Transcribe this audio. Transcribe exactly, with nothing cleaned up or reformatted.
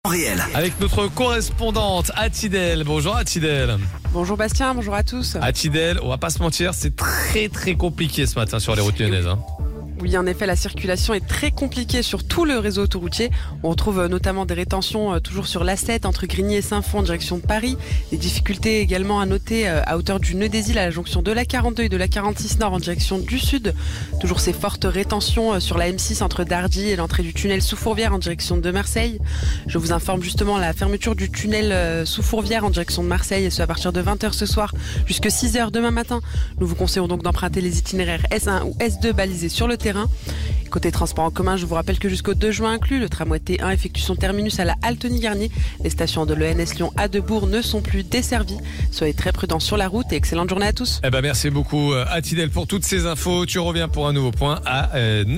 Réel. Avec notre correspondante Atidel. Bonjour Atidel. Bonjour Bastien, bonjour à tous. Atidel, on va pas se mentir, c'est très très compliqué ce matin sur les routes lyonnaises. Hein. Oui, en effet, la circulation est très compliquée sur tout le réseau autoroutier. On retrouve notamment des rétentions toujours sur l'A sept entre Grigny et Saint-Fond en direction de Paris. Des difficultés également à noter à hauteur du Nœud des Îles à la jonction de l'A quarante-deux et de l'A quarante-six Nord en direction du sud. Toujours ces fortes rétentions sur la M six entre Dardy et l'entrée du tunnel sous Fourvière en direction de Marseille. Je vous informe justement la fermeture du tunnel sous Fourvière en direction de Marseille, et ce à partir de vingt heures ce soir jusqu'à six heures demain matin. Nous vous conseillons donc d'emprunter les itinéraires S un ou S deux balisés sur le terrain. Côté transport en commun, je vous rappelle que jusqu'au deux juin inclus, le tramway T un effectue son terminus à la Altony-Garnier. Les stations de l'E N S Lyon à Debourg ne sont plus desservies. Soyez très prudents sur la route et excellente journée à tous. Eh ben merci beaucoup Atidel pour toutes ces infos. Tu reviens pour un nouveau point à euh,